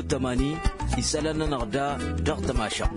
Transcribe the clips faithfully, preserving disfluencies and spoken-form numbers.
تماني يسألنا نغدا دغ تماشق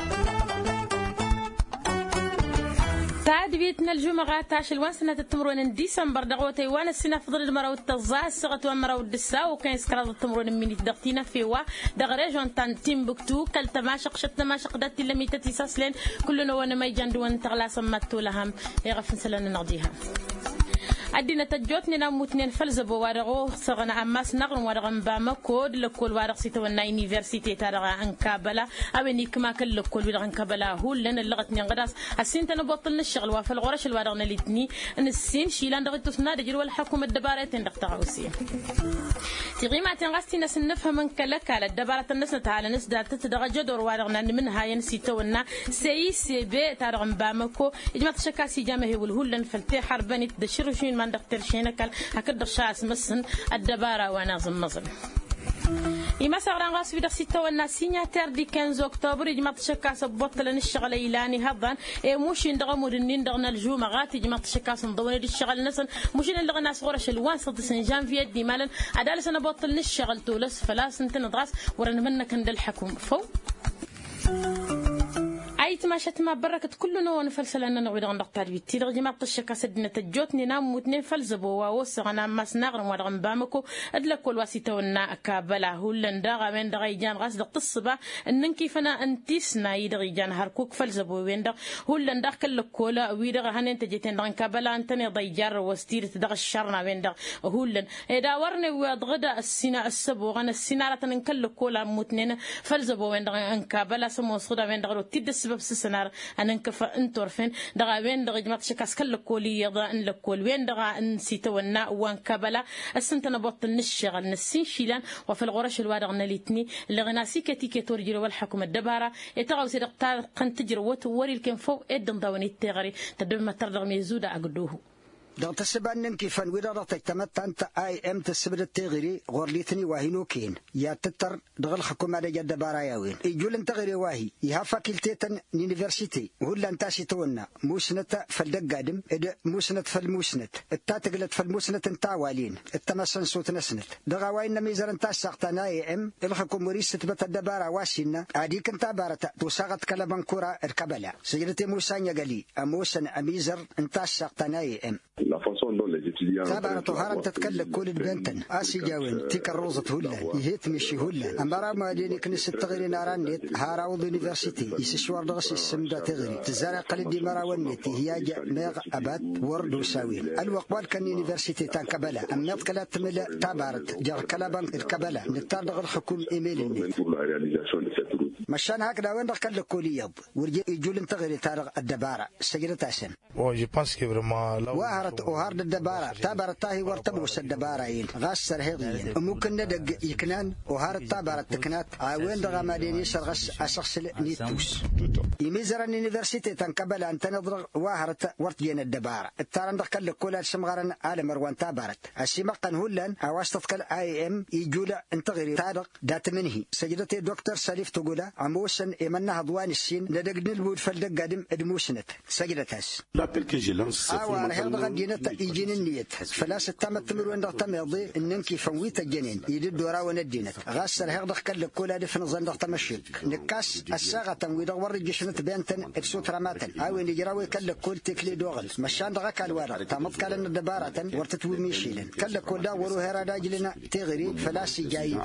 سعد بيتنا الجمعة تاش الوان سنة التمرون ديسمبر دغوتي وانا السنة فضل المرا والتزا السغت ومرا والدسا وكان يسكراد التمرون من دغتينا في وا دغريجون تان تيمبكتو كل تماشق شت تماشق داتي لميتة تساسلين كلنا وانا ما يجاندو وان تغلا سمتو لهم يغفن سلنا نغديها عدنا تجوتني نام متنين فلزبو وارغو سغنا عماس نغن وارغن باما كود لكل وارغ سيتو ونا يونيفرسيتي تارغا انكابلا اويني كما كل لكل ويرغ انكابلا هو لنا لغتني غداس السين تنبطلنا الشغل وفي الغرش الوارغنا ليتني ان السين شيلان دغتو سنا دجرو الحكومه الدبارتين دغتاوسي تيغي ما تنغستي ناس نفهم من كلك على الدبارة الناس تعالى ناس دارت تدرج دور وارغنا من هاي نسيتو ونا سي سي بي تارغن بامكو اجمع تشكاسي جامه والهولن فلتي حربني تدشرو شين ما ندكتر شينكل هكذا شاس مسن الدبارة وانا زمزم إما سغران غاس في دخسيتا والناس سيناتير دي خمسة أكتوبر يجمع تشكاس بطلن الشغل إيلاني هضان إيه موش ندغ مدنين دغنا الجومة غات يجمع تشكاس نضون دي الشغل نسن موش ندغ ناس غورش الوان صد سنجان في يدي مالا عدالة سنة بطلن الشغل تولس فلا سنتين ضغاس ورن منك عند الحكومة فو أي تماشت ما بركت كل نوع فلسل أننا نعود عن دكتور بيتي رجع ما تشكى سدنا تجوتني نام متنين فلزبوا ووسعنا ما سنغر ورغم بامكو أدلك كل واسطة ونا كابلا هولن داغ من داغ يجان غاس دق الصبا إنن كيفنا أنتيسنا يدغ يجان هركوك فلزبوا وين داغ هولن داغ كل كولا ويدغ هنن تجتين داغ كابلا أنتني ضيجار وستير تدغ الشرنا وين داغ هولن إذا ورني وضغدا السنا السبو غن السنا رتن كل كولا متنين فلزبوا وين داغ أن كابلا سمو صدا وين داغ تدس سنار أنا نكفى أنتورفين دعا وين دعا جماعة شكاس كل كولي يضا إن لكول وين دعا نسيت ونا وان كبلا السنت نبطل نشغل نسين شيلان وفي الغرش الوارغ نليتني اللي غناسي كتي كتور جرو والحكومة الدبارة يتغاو سيدق تار قن تجروت وري الكن فوق إدن ضواني التغري تدب ما ترغ ميزودة أقدوه دغ تسبان كيفان ودرتك تمت انت اي ام تسبد التغري غورليتني واهينو كين يا تتر دغل حكومه دي دبارا ياوين يجول انت غيري واهي يها فاكولتيتن يونيفرسيتي ولا انت شيتونا موسنت فالدقادم اد موسنت فالموسنت التا تقلت فالموسنت انت والين التمسن صوت نسنت دغ واين ميزر انت ساقتنا اي ام الحكومه ريس تبت الدبارا واسينا اديك انت بارت توساغت كلبن كورا الكبلا سيرتي موسانيا قالي اموسن اميزر انت ساقتنا اي ام تابع طهارا تتكلم كل البنتن اسي جاوين تيك الروزة هلا يهيت مشي هلا امبارا ما ديني كنس التغيرين ارانيت هاراوض يونيفرسيتي يسشوار دغس السمدة تغري تزارع قلد دي مراونيتي هي جا ميغ ابات ورد وساوين الوقبال كان يونيفرسيتي تان كبلا اميض كلا تملا تابارت جار كلابان الكبلا نتار دغ الحكوم ايميل مشان هكذا وين دخل الكلية ورجع يجول انتغيري تارغ الدبارة سجلة تاسم وهرت وهرد الدبارة تابرت تاهي ورتبوس الدبارين غاس سرهيغين ممكن ندق يكنان وهرت تابرت تكنات وين دغا مديني سرغس اسخس نيتوس يميزر اليونيفرسيتي تنقبل ان تنضرغ وهرت ورتين الدبارة التارن دخل كل سمغرن على مروان تابرت السمقن هولن اواسطك اي ام يجول انتغيري تارغ دات منه سجلتي دكتور سليف تقوله عموسن إمنا هضوان السين ندقن البود فلدق قادم ادموسنت سجلتاس أولا هذا غدينة يجين النيت فلا ستامت تمر وين ضغط ماضي إنك فويت الجنين يدد ورا وندينت غسر هذا كل كل هذا في نظام ضغط مشيك نكاس الساعة تمويد ورد جشنة بينتن الصوت رماتن أو إن يجراوي كل كل تكلي دوغل مشان دغك الورا تمط كلن الدبارة ورتتوي ميشيلن كل كل دا ورو هرا داجلنا تغري فلا سجاي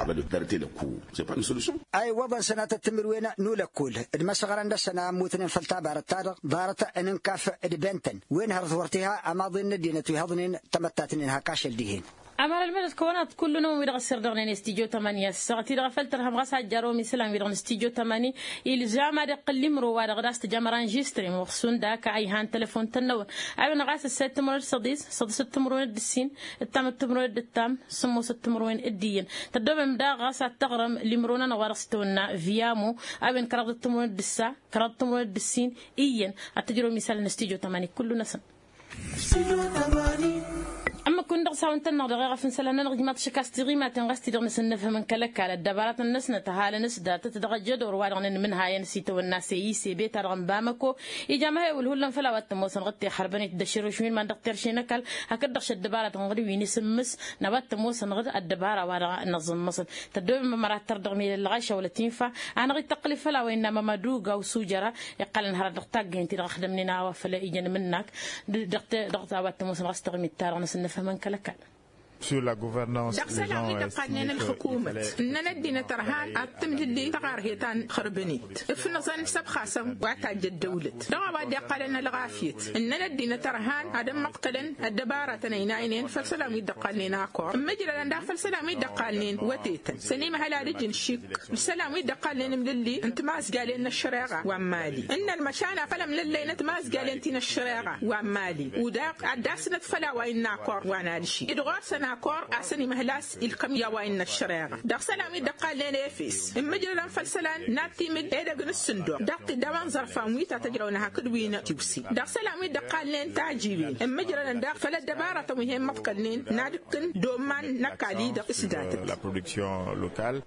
أي وضع سنة تمر وين نولا كل المسغر عند سنة موتن فلتابر التارق دارت أن نكاف البنتن وين هرث ورتها أماضي الندينة ويهضنين تمتاتن إنها كاشل ديهين أمر المدة كونات كل نوم يدغ السردغن استيجو تمانية ساعتي دغ فلترهم غاس جارو مثلا يدغ استيجو تماني الجامعة دقل مرو ودغ داست جامعة رانجستري مخصون داك أيهان تلفون تنو أبن غاس الست مرو صديس صديس التمرون الدسين التام التمرون الدتام سمو ستمرون الدين تدوب مدا غاس تغرم لمرونا نوارستونا فيامو أبن كراد التمرون الدسا كراد التمرون الدسين إيين التجرو مثلا استيجو تماني كل نسن أما ما كون دغ ساون تن دغ غفن سلام نغ ما تشكاستي ما تنغستي دغ نسنف من كلك على الدبارات الناس نتهال نسدا تتدغجد وروادغن منها ينسيت والناس يسي بيت رغم بامكو يجامع والهلن فلا وات موسن غتي حربني تدشرو شوين ما دغتر شينكل هكذا دغ الدبارات غري وين سمس نبات موسن غد الدباره وارا نظم مصن تدوم مرات تردغمي الغاشه ولا تنفع انا غي تقلي فلا وانما مدوغا وسوجره يقال نهار دغتاق انت خدمنينا وفلا يجن منك دغت دغت وات موسن غستغمي التار نسنف من كلك sur la gouvernance des gens قانون الحكومة إننا دينا ترهان أتم اللي تغارهيتان خربنيت في نظام سب خاصم وعتاج الدولة دعوا بدي قالنا الغافيت إننا دينا ترهان عدم مقتلا الدبارة تنينين فالسلام يدقالنا أكور مجرى لنا فالسلام يدقالنا وتيتا سنيم هلا رجل شيك السلام يدقالنا من اللي أنت ماس قالين الشريعة وعمالي إن المشانة فلم للي أنت ماس قالين تين الشريعة وعمالي وداق عداسنا فلا وإن أكور وأنا لشي إدغاسنا كور أسني مهلاس الكم يا وين الشريعة دق سلامي دقال لنا فيس المجرى فالسلان ناتي من إيدا جن الصندوق دق دوان ظرفان ويتا تجرونها كدوين تيوسي دق سلامي دقال لنا تعجيبين المجرى دق فلا دبارة مهم مفكرين نادكن دومان نكالي دق سدات la production locale.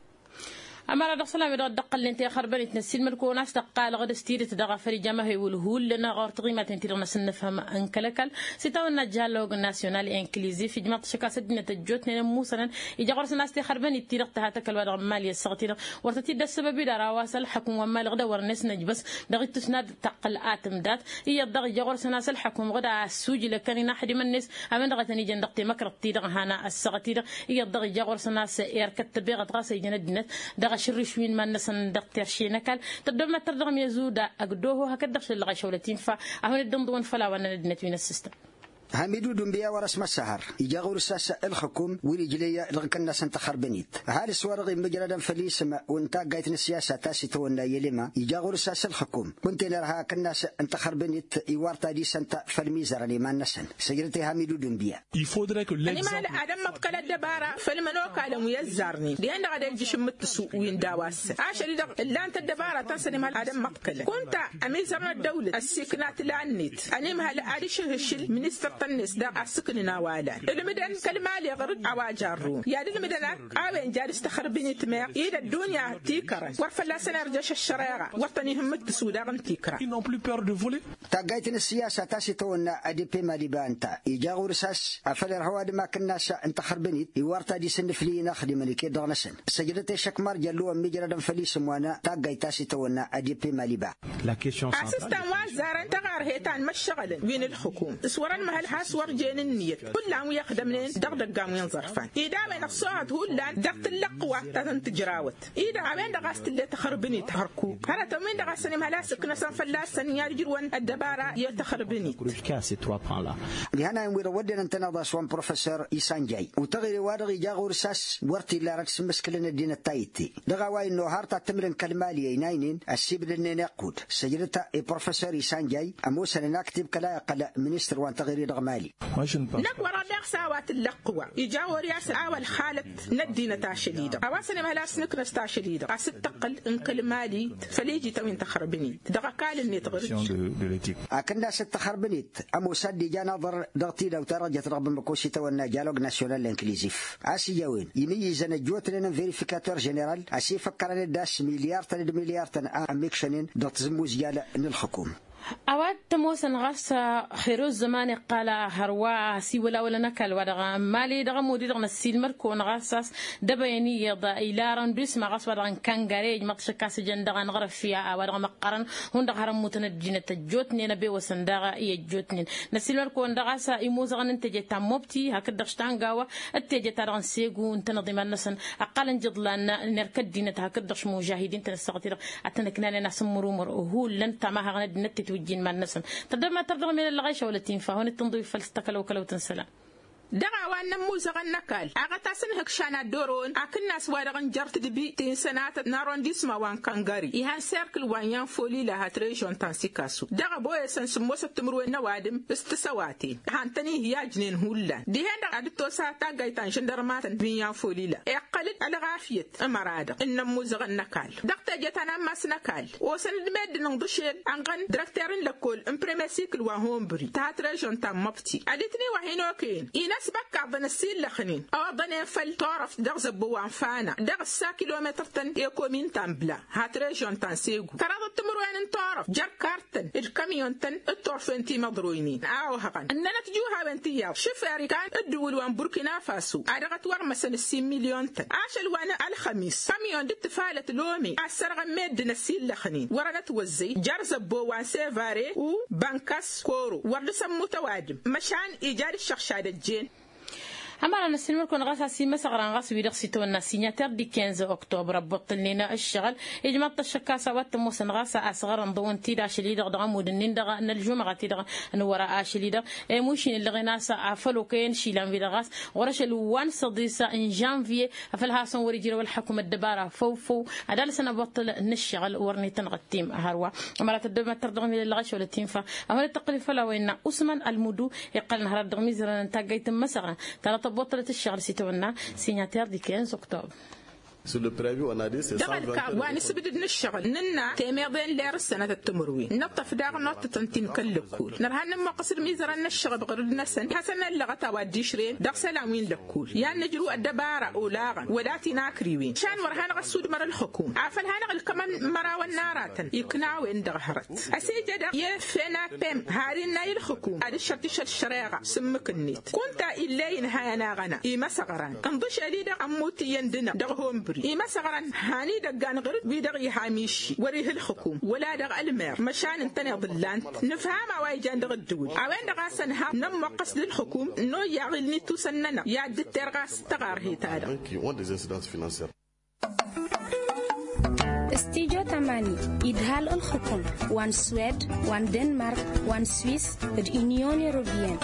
أما رد سلام يرد دقل لنتي خربني تنسيل مركو ناس دقال غد ستيرة دغا فري جماهي والهول لنا غار تغيمة تنتير نسنفهم أنكلكل ستاو النجالوج ناسيونال إنكليزي في جماعة شكا سدنا تجوت نينا موسنا يجا غرس ناس تي خربني تيرق تهاتك الوضع مالي السغتير ورتتيد السبب دا رواس الحكم ومال غدا ورنس نجبس دغي تسناد تقل آتم دات هي الدغي يجا غرس ناس الحكم غدا السوجي لكان ناحد من الناس أمن دغا تني جندقتي مكرت تيرق هانا السغتير هي الدغي يجا غرس ناس إيركت بيغت غاسي جندنت شرش وين ما نسن دكتور شينكال تدوم تردغم يزودا أقدوه هكذا في الغشولتين فأهون الدندون فلا وانا ندنت وين السيستم هاميدو دنبيا ورسم السهر يجاغو رساس الحكم ورجليا لغكنا سنت خربنيت هالي سوارغي مجردا فليسما وانتا قايتن السياسة تاسي تونا يلما يجاغو رساس الحكم كنت لرها كناس انت خربنيت يوارتا دي سنت فالميزر لما نسن سجلتي هاميدو دنبيا يفودرك الليكزامبل أنا ما أدم مبقى الدبارة فالمنوك على ميزارني لأن غدا الجيش متسوق وين داواس عشان اللي أنت الدبارة تنسني مال أدم مبقى كنت أميزرنا الدولة السكنات لعنيت أنا ما هلا أريش هشل منستر الناس دا عسكننا والا المدن كلمالي غرد عواجرو يا المدن عاوين جالس تخربني تماق إلى الدنيا تيكرا وفلا سنرجش الشريعة وطني هم تسودا غن تيكرا ils n'ont plus peur de voler تاقايتن السياسة تاسي تونا أدي بي مالي بانتا يجاغو رساس أفلر هواد ما كناس انت خربني يوارتا دي سنفلينا خدمني كي دغنسن سجلتي شكمار جلو مجردا فليس موانا تاقاي تاسي تونا أدي بي مالي با la question centrale أسستان وازارن تغار هيتان مشغلن وين الحكومة اسوران مهل حاسور جين النية كل عم يخدمين دغدغ قامين ظرفان إذا وين الصوت هو لا دغت اللقوة تنتجراوت إذا وين دغست اللي تخربني تهركو هلا تومين دغسني مهلاسك نسان فلاسن يرجرون الدبارة يتخربني لهنا يموير ودنا انتنا سوان بروفيسور إيسان جاي وتغيري وادغي جاغو رساس ورتي لا ركس مسكلنا الدين التايتي دغا واي انه هارتا تمرن كلمالي يناينين السيب لنا نقود سجلتا بروفيسور إيسان جاي اموسن نكتب كلا قال منستر وان تغيري دغمالي نقوى رداق ساوات اللقوة يجاو رياس أول حالة ندينا تاشديدة أواسنا مهلاس نكنس تاشديدة أست تقل انقل مالي فليجي توين تخربني دغا قال اني تغرج أكنا ست خربنيت أمو سدي جا نظر ضغطي لو ترجت رغم مكوشي تونا جالوج ناسيونال انكليزيف أسي جوين يميز أن جوت لنا فيريفيكاتور جنرال أسي فكرنا داس مليار تلد مليار تن أميكشنين ضغط زموز جال الحكومة أود تموسن غرس خيروز زمان قال هروا سي ولا ولا نكال ودغ مالي دغ مودي دغ نسيل مركون غرساس دبيني يضا إلارن بس ما غرس ودغ كانغاريج مقشكاس جندغ نغرف فيها ودغ مقرن هون دغ هرم متنجين تجوتني نبي وسندغ يجوتني نسيل مركون دغ سا يموزغ ننتج تاموبتي هكذا شتانغاوا التجي تران سيغو تنظيم النسن أقل جدلان نركد دينة هكذا مجاهدين تنستغطي أتنكنا لنا سمرو مرهول لن تما هغند نت وجين ما النسن تقدر ما ترضى من الغيشة ولا تنفع هون التنظيف فلستكلوا كلو تنسلا دعا وان موزغ النكال أغتاسن هكشانا دورون أكن سوارغن جرت دبي تين سنات نارون ديسما وان كانغاري يهان سيركل وان ينفولي لها تريشون تانسيكاسو دعا بوي سنس موسى تمروين نوادم استسواتي هانتني هي جنين هولا دي هندا أدتو ساتا غايتان شندرماتن بين ينفولي لا اقلت على غافية أمرادا إن موزغ النكال دقتا جتانا ماس نكال وسن المد نغدشيل أنغن دركترين لكل امبريمسيكل وان هومبري تها تريشون تام مبتي أدتني وحينوكين إينا أسبق عضنا السيل لخنين أو عضنا فل طرف دغ زبوان فانا دغ السا كيلومتر تن يكو مين تنبلا هات ريجون تنسيقو ترى التمروين طرف جر كارتن الكاميون تن الطرف انتي مضروينين أو هقن أننا تجوها بنتيا شفاري كان الدول وان بوركينا فاسو أدغت ورمسن السين مليون تن عاشل وانا الخميس كاميون دت فالة لومي أسرغ ميدنا السيل لخنين ورنا توزي جر زبوان سيفاري و بانكاس كورو ورد سمو تواجم مشان إيجاد الشخشاد الجين أما أنا سنمر كون غاس سيما سغران غاس ويدغ سيتونا سيناتير دي خمسة أكتوبر بطل لنا الشغل إجماع الشكا سوات موسن غاس أصغر نضون تيدا شليدغ دغمود النندغ أن الجمعة تيدغ أن وراء شليدغ موشين اللي غناس أفلو كين شيلان في غاس ورش الوان صديسة إن جانفي أفلها صن ورجيرو الحكومة الدبارة فو فو هذا سنة بطل نشغل ورني تنغتيم هروا أما تدوم تردغم إلى الغش ولا تنفع أما التقليد فلا وين أسمن المدو يقال نهار الدغمي زرنا نتاجيت مسغا بطلة الشغل سيتونا سيناتير دي خمسة أكتوبر. Sur le prévu, on a dit c'est cent vingt. دغل كواني سبدنا الشغل ننا تيميضين لير السنة التمروين نطف داغ نوت تنتين كلكول نرهن ما قصر ميزرنا الشغل بغردنا سن حسن اللغة توادي شرين دغ سلامين لكول يا نجرو الدبارة أولاغا وداتي ناكريوين شان ورهان غسود مر الحكوم عفل هان كمان مرا والنارات يقنعوا إن دغهرت أسيجا دغ يفنا بيم هارين ناي الحكوم هذا الشرط شر الشريعة سمك النيت كنت إلا إنها ناغنا إما سغران انضش أليدا أموتي يندنا دغهم إما سغران هاني دقان غرد بيدغي هاميشي وريه الحكوم ولا دغ المير مشان انتني ضلان نفهم وايجان دغ الدول عوين دغاسن ها نم قصد الحكوم نو يغلني توسننا يا دتر غاس تغار هي تادا استيجو تماني إدهال الحكوم وان سويد وان دنمارك وان سويس اليونيون يوروبيان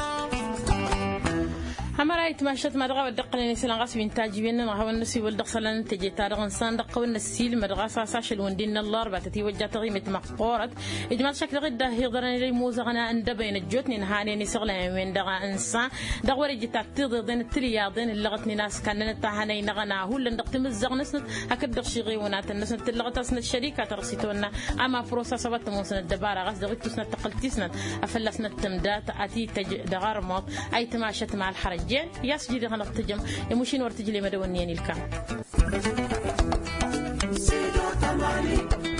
هم رأيت ماشت مدرسة ودقلني سلان غاس بنتاجبين نهوا النسي والدخلان تجي تارغن صندق والنسيل مدرسة ساشل وندين الله ربعة تيوجه تغيمة مقورة إجمال شكل غدا هيضرني لي موزغنا عند بين الجوتني نهاني نسغلها من دغا إنسان دغوري جت تضيضين الترياضين اللغتني ناس كان نتاهني نغنا هو اللي نقتم الزغنسنت هكذا دغشي ونات الناس اللغة سنة الشركة ترسيتونا أما بروسس وقت موسن الدبارة غاس دغيت سنة تقلتسنا أفلسنا التمدات أتي تج دغار موت أي تماشت مع الحرج ياس جدي خلق تجم يمشين ورتجلي مدونيين الكام.